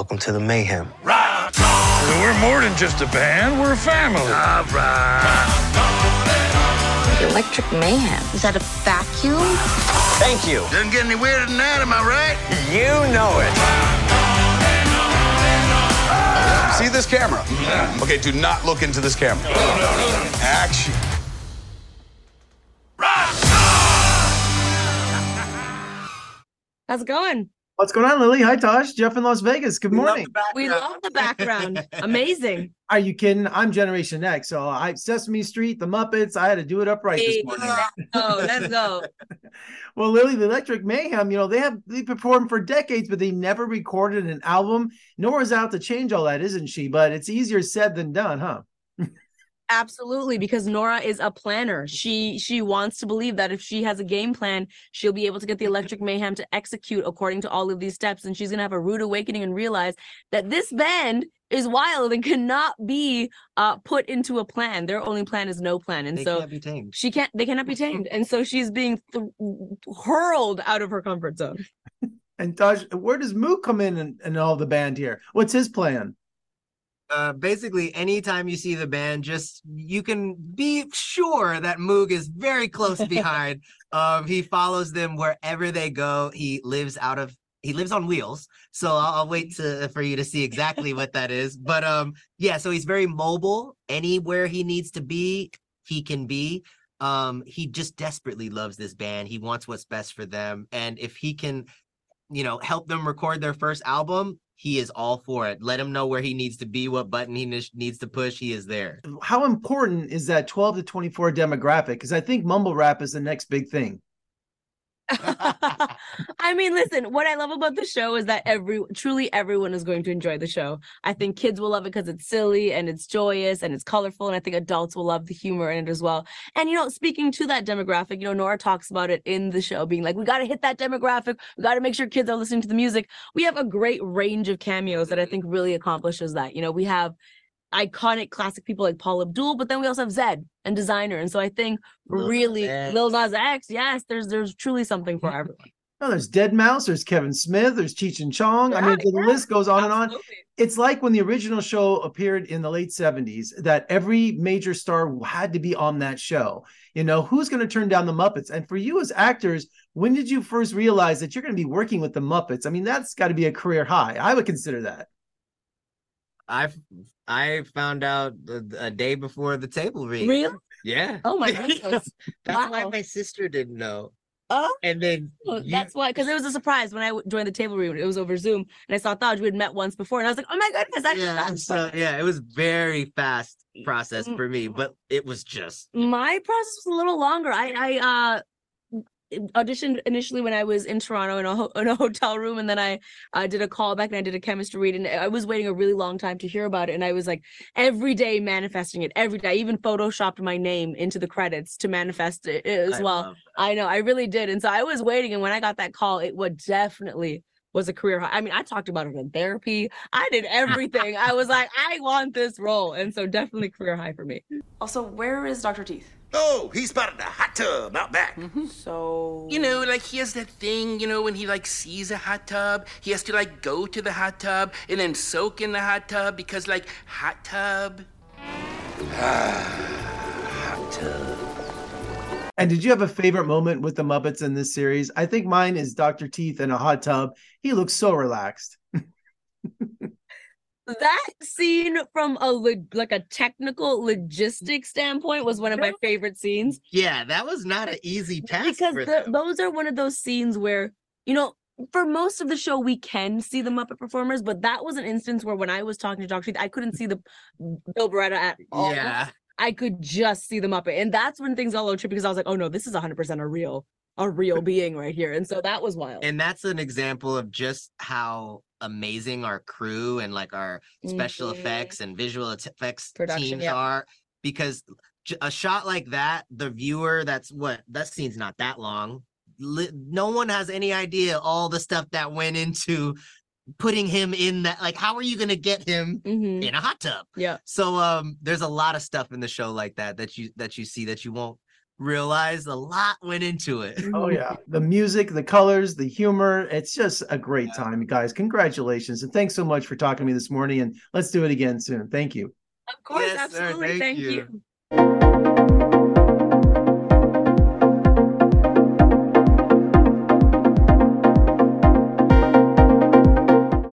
Welcome to the mayhem. We're more than just a band, we're a family. All right. Electric Mayhem. Is that a vacuum? Thank you. Doesn't get any weirder than that, am I right? You know it. See this camera? Okay, do not look into this camera. No. Action. How's it going? What's going on, Lily? Hi, Tosh. Jeff in Las Vegas. Good morning. We love the background. Amazing. Are you kidding? I'm Generation X, so Sesame Street, the Muppets. I had to do it upright this morning. Let's go. Well, Lily, the Electric Mayhem, they performed for decades, but they never recorded an album. Nora's out to change all that, isn't she? But it's easier said than done, huh? Absolutely, because Nora is a planner. She wants to believe that if she has a game plan, she'll be able to get the Electric Mayhem to execute according to all of these steps, and she's going to have a rude awakening and realize that this band is wild and cannot be put into a plan. Their only plan is no plan, and They so can't be tamed. they cannot be tamed, and so she's being hurled out of her comfort zone. And Tosh, where does Mook come in and all the band here? What's his plan? Basically, anytime you see the band, you can be sure that Moog is very close behind. He follows them wherever they go. He lives on wheels. So I'll wait for you to see exactly what that is. But so he's very mobile. Anywhere he needs to be, he can be. He just desperately loves this band. He wants what's best for them. And if he can, help them record their first album, he is all for it. Let him know where he needs to be, what button he needs to push. He is there. How important is that 12 to 24 demographic? Because I think mumble rap is the next big thing. I mean, listen, what I love about the show is that truly everyone is going to enjoy the show. I think kids will love it because it's silly and it's joyous and it's colorful, and I think adults will love the humor in it as well. And speaking to that demographic, Nora talks about it in the show, being like, we got to hit that demographic, we got to make sure kids are listening to the music. We have a great range of cameos that I think really accomplishes that. We have iconic classic people like Paul Abdul, but then we also have Zedd and Designer, and so I think really Lil Nas X, yes, there's truly something for everyone. No, there's Deadmau5, there's Kevin Smith, there's Cheech and Chong. I mean, the list goes on and on. It's like when the original show appeared in the late 70s, that every major star had to be on that show. Who's going to turn down the Muppets? And for you as actors, when did you first realize that you're going to be working with the Muppets? I mean, that's got to be a career high. I would consider that. I found out a day before the table read. Really? Yeah. Oh my goodness. That's why my sister didn't know. Oh, and then that's why, because it was a surprise when I joined the table read. It was over Zoom, and I saw Taj. We had met once before, and I was like, "Oh my goodness!" It was very fast process for me, but it was just my process was a little longer. I auditioned initially when I was in Toronto in a hotel room, and then I did a callback and I did a chemistry read, and I was waiting a really long time to hear about it, and I was like every day manifesting it every day. I even photoshopped my name into the credits to manifest it as well. I know, I really did. And so I was waiting, and when I got that call, it would definitely was a career high. I mean, I talked about it in therapy. I did everything. I was like, I want this role. And so definitely career high for me. Also, where is Dr. Teeth? Oh, he's spotted a hot tub out back. So... he has that thing, when he, sees a hot tub, he has to, go to the hot tub and then soak in the hot tub because, hot tub. Hot tub. And did you have a favorite moment with the Muppets in this series? I think mine is Dr. Teeth in a hot tub. He looks so relaxed. That scene from a technical logistics standpoint was one of my favorite scenes. Yeah, that was not an easy task. Because those are one of those scenes where, for most of the show, we can see the Muppet performers, but that was an instance where when I was talking to Dr. Teeth, I couldn't see the Bill Beretta at all. Yeah. I could just see the Muppet. And that's when things got a little trippy, because I was like, oh no, this is 100% a real being right here. And so that was wild. And that's an example of just how amazing our crew and our special effects and visual effects teams are, because a shot like that, the viewer, that scene's not that long. No one has any idea all the stuff that went into putting him in that. How are you going to get him in a hot tub? Yeah. So there's a lot of stuff in the show like that you see that you won't realized a lot went into it. Oh yeah, the music, the colors, the humor. It's just a great time, guys. Congratulations. And thanks so much for talking to me this morning. And let's do it again soon. Thank you. Of course, Yes, sir. absolutely. Thank Thank you. you.